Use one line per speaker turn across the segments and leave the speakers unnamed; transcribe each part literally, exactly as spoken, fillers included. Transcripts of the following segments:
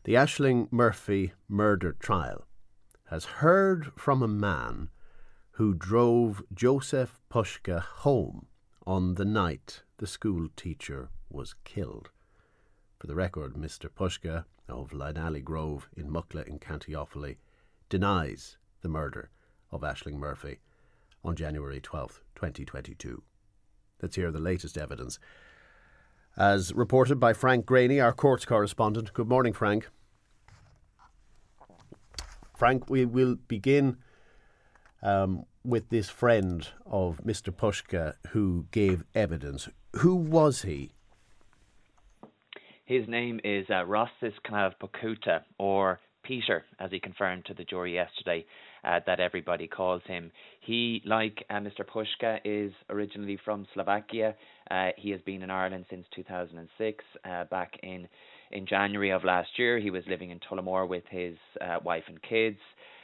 The Aisling Murphy murder trial has heard from a man who drove Jozef Puska home on the night the school teacher was killed. For the record, Mister Puska of Lynalley Grove in Mucklagh in County Offaly denies the murder of Aisling Murphy on January twelfth, twenty twenty-two. Let's hear the latest evidence, as reported by Frank Graney, our courts correspondent. Good morning, Frank. Frank, we will begin um, with this friend of Mister Puska who gave evidence. Who was he?
His name is uh, Rostis Knav Pokuta, or Peter, as he confirmed to the jury yesterday, uh, that everybody calls him. He, like uh, Mister Puska, is originally from Slovakia. Uh, he has been in Ireland since two thousand six. Uh, back in, in January of last year, he was living in Tullamore with his uh, wife and kids.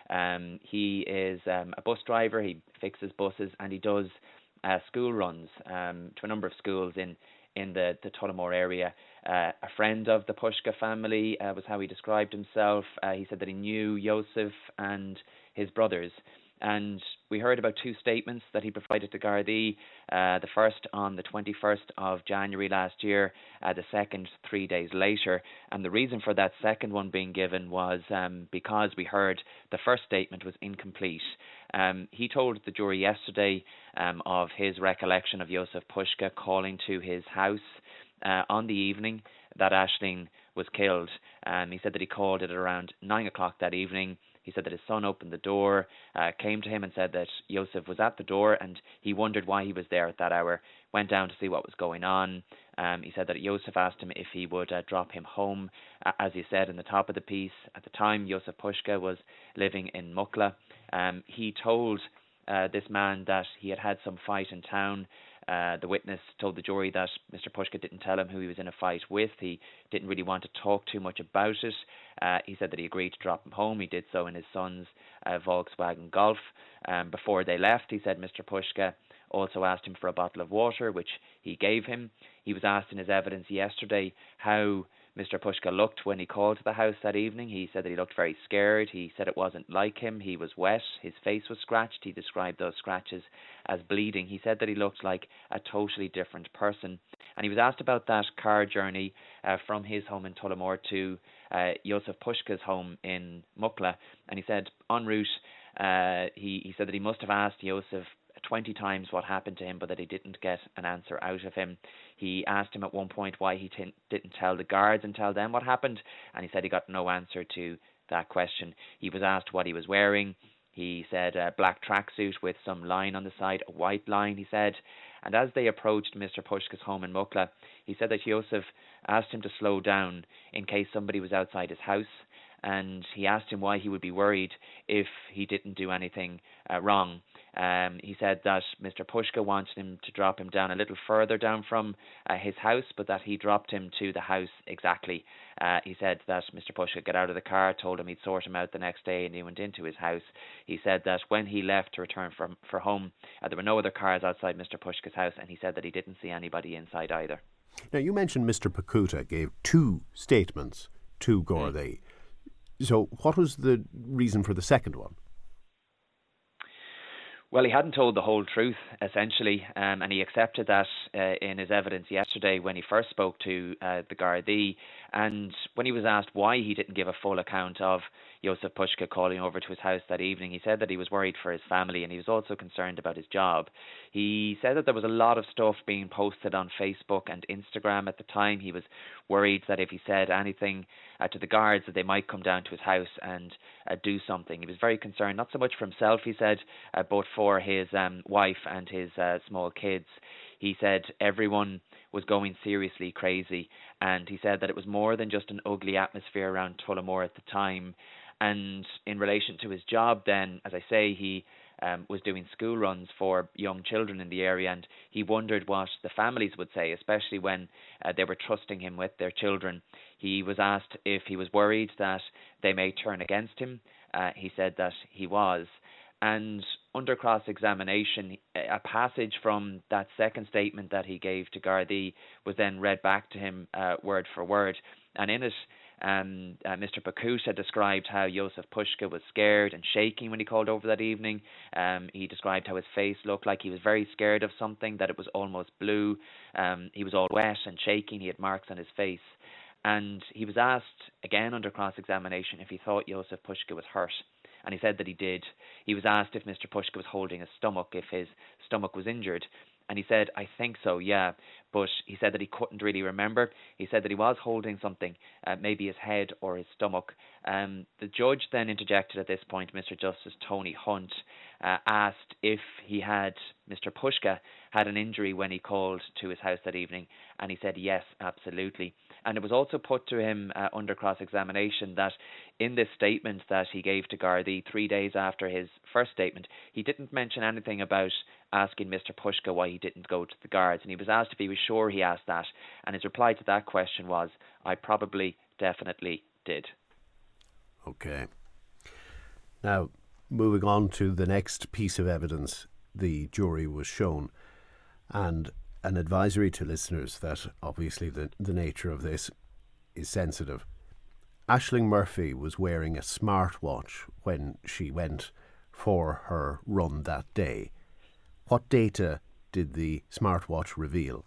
Um, he is um, a bus driver. He fixes buses, and he does uh, school runs um, to a number of schools in in the, the Tullamore area. Uh, a friend of the Puska family uh, was how he described himself. Uh, he said that he knew Jozef and his brothers. And we heard about two statements that he provided to Gardaí. Uh, the first on the twenty-first of January last year, uh, the second three days later. And the reason for that second one being given was um, because we heard the first statement was incomplete. Um, he told the jury yesterday um, of his recollection of Jozef Puska calling to his house uh, on the evening that Aisling was killed. Um, he said that he called at around nine o'clock that evening. He said that his son opened the door, uh, came to him and said that Jozef was at the door, and he wondered why he was there at that hour, went down to see what was going on. Um, he said that Jozef asked him if he would uh, drop him home. Uh, as he said in the top of the piece, at the time Jozef Puska was living in Mucklagh. Um, he told uh, this man that he had had some fight in town. Uh, the witness told the jury that Mister Puska didn't tell him who he was in a fight with. He didn't really want to talk too much about it. Uh, he said that he agreed to drop him home. He did so in his son's uh, Volkswagen Golf. Um, before they left, he said Mister Puska also asked him for a bottle of water, which he gave him. He was asked in his evidence yesterday how Mister Puska looked when he called to the house that evening. He said that he looked very scared. He said it wasn't like him. He was wet. His face was scratched. He described those scratches as bleeding. He said that he looked like a totally different person. And he was asked about that car journey uh, from his home in Tullamore to uh, Jozef Puska's home in Mucklagh. And he said en route, uh, he, he said that he must have asked Jozef twenty times what happened to him, but that he didn't get an answer out of him. He asked him at one point why he t- didn't tell the guards and tell them what happened, and he said he got no answer to that question. He was asked what he was wearing. He said a black tracksuit with some line on the side, a white line, he said. And as they approached Mister Puska's home in Mucklagh, he said that Jozef asked him to slow down in case somebody was outside his house, and he asked him why he would be worried if he didn't do anything uh, wrong. Um, he said that Mister Puska wanted him to drop him down a little further down from uh, his house, but that he dropped him to the house exactly. Uh, he said that Mister Puska got out of the car, told him he'd sort him out the next day, and he went into his house. He said that when he left to return for, for home, uh, there were no other cars outside Mister Puska's house, and he said that he didn't see anybody inside either.
Now, you mentioned Mister Pokuta gave two statements to Gardaí. Mm. So what was the reason for the second one?
Well, he hadn't told the whole truth, essentially, um, and he accepted that uh, in his evidence yesterday when he first spoke to uh, the Gardaí. And when he was asked why he didn't give a full account of Jozef Puska calling over to his house that evening, he said that he was worried for his family, and he was also concerned about his job. He said that there was a lot of stuff being posted on Facebook and Instagram at the time. He was worried that if he said anything uh, to the guards, that they might come down to his house and uh, do something. He was very concerned, not so much for himself, he said, uh, but for his um, wife and his uh, small kids. He said everyone was going seriously crazy, and he said that it was more than just an ugly atmosphere around Tullamore at the time. And in relation to his job then, as I say, he um, was doing school runs for young children in the area, and he wondered what the families would say, especially when uh, they were trusting him with their children. He was asked if he was worried that they may turn against him. Uh, he said that he was. And under cross-examination, a passage from that second statement that he gave to Gardaí was then read back to him uh, word for word. And in it, Um, uh, Mister Bakuta described how Josef Pushka was scared and shaking when he called over that evening. Um, he described how his face looked like he was very scared of something, that it was almost blue. Um, he was all wet and shaking. He had marks on his face. And he was asked again under cross-examination if he thought Josef Pushka was hurt. And he said that he did. He was asked if Mister Pushka was holding his stomach, if his stomach was injured. And he said, I think so, yeah. But he said that he couldn't really remember. He said that he was holding something, uh, maybe his head or his stomach. Um, the judge then interjected at this point, Mister Justice Tony Hunt, uh, asked if he had, Mister Pushka, had an injury when he called to his house that evening. And he said, yes, absolutely. And it was also put to him uh, under cross-examination that in this statement that he gave to Gardaí three days after his first statement, he didn't mention anything about asking Mister Pushka why he didn't go to the guards. And he was asked if he was sure he asked that. And his reply to that question was, I probably, definitely did.
Okay. Now, moving on to the next piece of evidence the jury was shown, and an advisory to listeners that obviously the, the nature of this is sensitive. Aisling Murphy was wearing a smartwatch when she went for her run that day. What data did the smartwatch reveal?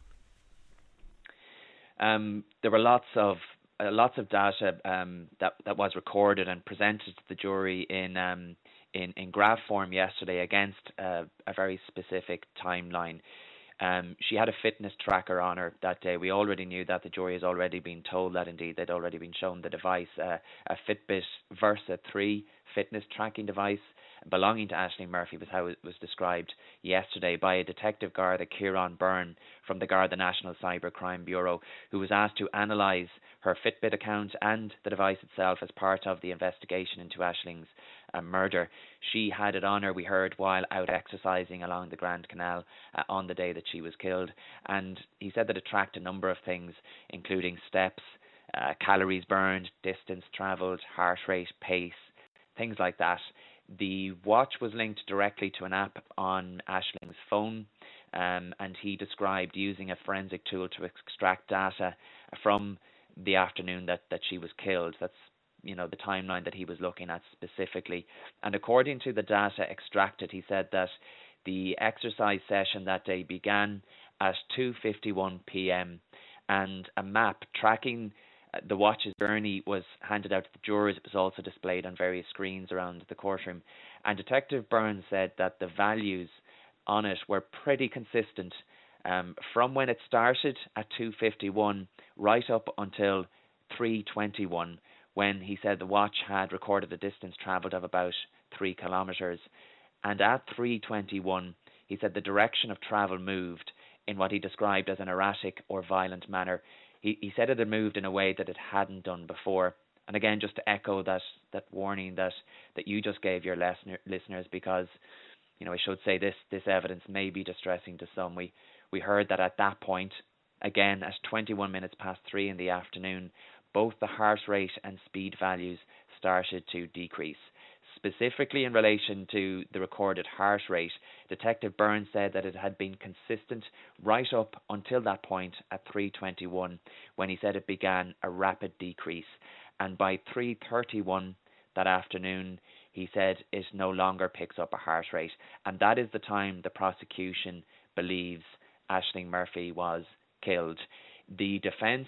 Um, there were lots of uh, lots of data um, that that was recorded and presented to the jury in um, in in graph form yesterday against uh, a very specific timeline. Um, she had a fitness tracker on her that day. We already knew that. The jury has already been told that. Indeed, they'd already been shown the device, uh, a Fitbit Versa three fitness tracking device belonging to Aisling Murphy, was how it was described yesterday by a detective Garda, Kieran Byrne, from the Garda National Cybercrime Bureau, who was asked to analyse her Fitbit account and the device itself as part of the investigation into Aisling's uh, murder. She had it on her, we heard, while out exercising along the Grand Canal uh, on the day that she was killed. And he said that it tracked a number of things, including steps, uh, calories burned, distance travelled, heart rate, pace, things like that. The watch was linked directly to an app on Aisling's phone, um, and he described using a forensic tool to extract data from the afternoon that, that she was killed. That's, you know, the timeline that he was looking at specifically. And according to the data extracted, he said that the exercise session that day began at two fifty-one p.m. and a map tracking the watch's journey was handed out to the jurors. It was also displayed on various screens around the courtroom. And Detective Burns said that the values on it were pretty consistent um, from when it started at two fifty-one right up until three twenty-one, when he said the watch had recorded a distance travelled of about three kilometres. And at three twenty-one, he said the direction of travel moved in what he described as an erratic or violent manner. He, he said it had moved in a way that it hadn't done before. And again, just to echo that that warning that, that you just gave your listener, listeners, because, you know, I should say this this evidence may be distressing to some. We we heard that at that point, again at twenty-one minutes past three in the afternoon, both the heart rate and speed values started to decrease. Specifically in relation to the recorded heart rate, Detective Burns said that it had been consistent right up until that point at three twenty-one, when he said it began a rapid decrease. And by three thirty-one that afternoon, he said it no longer picks up a heart rate. And that is the time the prosecution believes Aisling Murphy was killed. The defence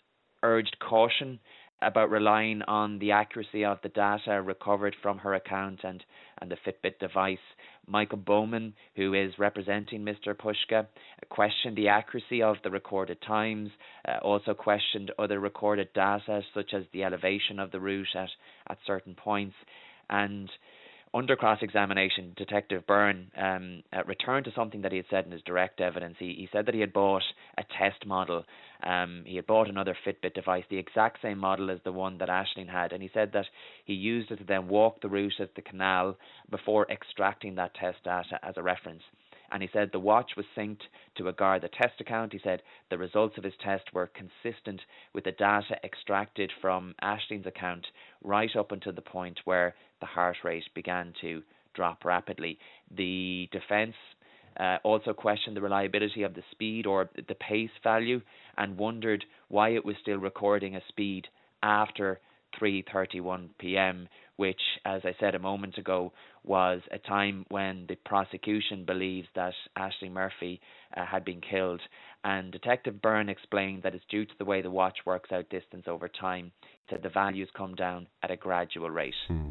urged caution about relying on the accuracy of the data recovered from her account and, and the Fitbit device. Michael Bowman, who is representing Mister Pushka, questioned the accuracy of the recorded times, uh, also questioned other recorded data, such as the elevation of the route at, at certain points. And under cross-examination, Detective Byrne um, uh, returned to something that he had said in his direct evidence. He, he said that he had bought a test model. Um, he had bought another Fitbit device, the exact same model as the one that Aisling had, and he said that he used it to then walk the route of the canal before extracting that test data as a reference. And he said the watch was synced to a Garda test account. He said the results of his test were consistent with the data extracted from Aisling's account right up until the point where the heart rate began to drop rapidly. The defence uh, also questioned the reliability of the speed or the pace value and wondered why it was still recording a speed after three thirty-one p m, which, as I said a moment ago, was a time when the prosecution believes that Aisling Murphy uh, had been killed. And Detective Byrne explained that it's due to the way the watch works out distance over time. He said the values come down at a gradual rate.
Hmm.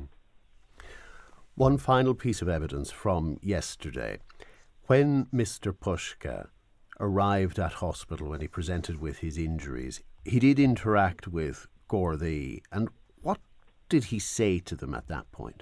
One final piece of evidence from yesterday. When Mister Pushka arrived at hospital, when he presented with his injuries, he did interact with Gardaí. And what did he say to them at that point?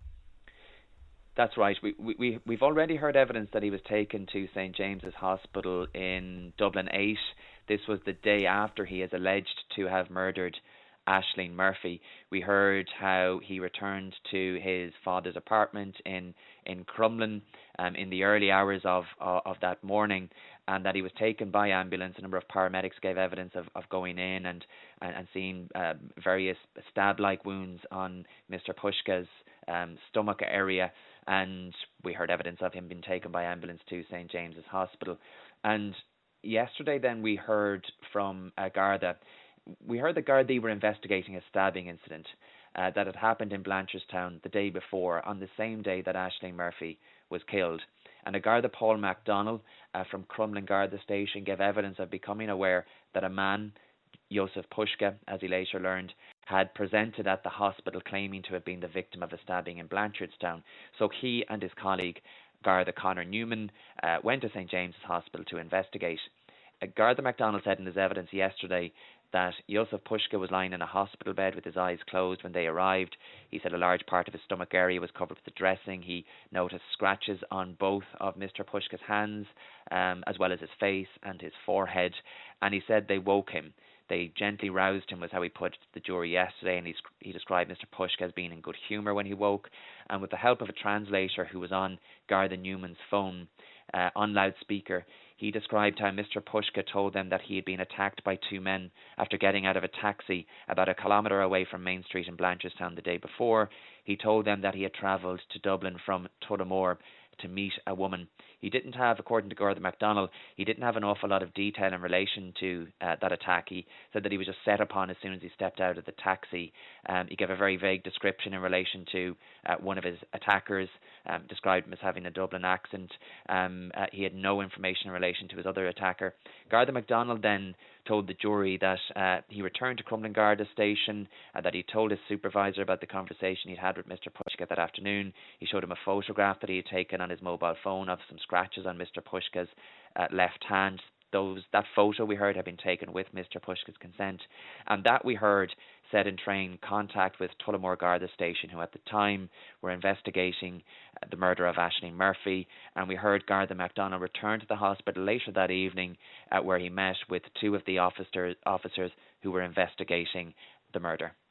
That's right. We, we, we've already heard evidence that he was taken to St James's Hospital in Dublin eight. This was the day after he is alleged to have murdered Aisling Murphy. We heard how he returned to his father's apartment in in Crumlin um, in the early hours of, of of that morning, and that he was taken by ambulance. A number of paramedics gave evidence of, of going in and and, and seeing uh, various stab-like wounds on Mister Pushka's um, stomach area, and we heard evidence of him being taken by ambulance to St James's Hospital. And yesterday, then, we heard from uh, Garda. We heard that Gardaí were investigating a stabbing incident uh, that had happened in Blanchardstown the day before, on the same day that Aisling Murphy was killed. And a Garda, Paul MacDonald, uh, from Crumlin Garda Station, gave evidence of becoming aware that a man, Joseph Pushka, as he later learned, had presented at the hospital claiming to have been the victim of a stabbing in Blanchardstown. So he and his colleague, Garda Conor Newman, uh, went to St James's Hospital to investigate. Uh, Garda MacDonald said in his evidence yesterday that Joseph Pushka was lying in a hospital bed with his eyes closed when they arrived. He said a large part of his stomach area was covered with the dressing. He noticed scratches on both of Mister Pushka's hands, um, as well as his face and his forehead. And he said they woke him. They gently roused him, was how he put it to the jury yesterday, and he, he described Mister Pushka as being in good humour when he woke. And with the help of a translator who was on Garda Newman's phone, uh, on loudspeaker, he described how Mister Pushka told them that he had been attacked by two men after getting out of a taxi about a kilometre away from Main Street in Blanchardstown the day before. He told them that he had travelled to Dublin from Tullamore to meet a woman. He didn't have, according to Garda MacDonald, he didn't have an awful lot of detail in relation to uh, that attack. He said that he was just set upon as soon as he stepped out of the taxi. Um, he gave a very vague description in relation to uh, one of his attackers, um, described him as having a Dublin accent. Um, uh, he had no information in relation to his other attacker. Garda MacDonald then told the jury that uh, he returned to Crumlin Garda Station, uh, that he told his supervisor about the conversation he'd had with Mister Pushka that afternoon. He showed him a photograph that he had taken on his mobile phone of some scratches on Mister Pushka's uh, left hand. Those That photo, we heard, had been taken with Mister Pushka's consent. And that, we heard, set in train contact with Tullamore Garda Station, who at the time were investigating uh, the murder of Aisling Murphy. And we heard Garda MacDonald return to the hospital later that evening, uh, where he met with two of the officer, officers who were investigating the murder.